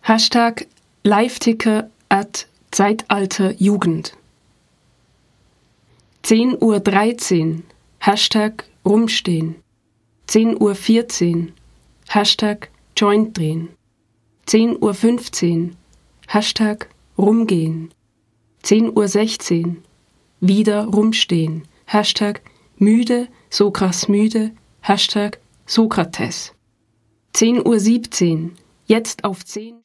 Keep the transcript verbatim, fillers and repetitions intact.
Hashtag Live-Ticker at Zeitalter Jugend. zehn Uhr dreizehn, Hashtag Rumstehen. zehn Uhr vierzehn, Hashtag Joint drehen. zehn Uhr fünfzehn, Hashtag Rumgehen. zehn Uhr sechzehn, wieder rumstehen. Hashtag müde, so krass müde. Hashtag Sokrates. zehn Uhr siebzehn, jetzt auf zehn.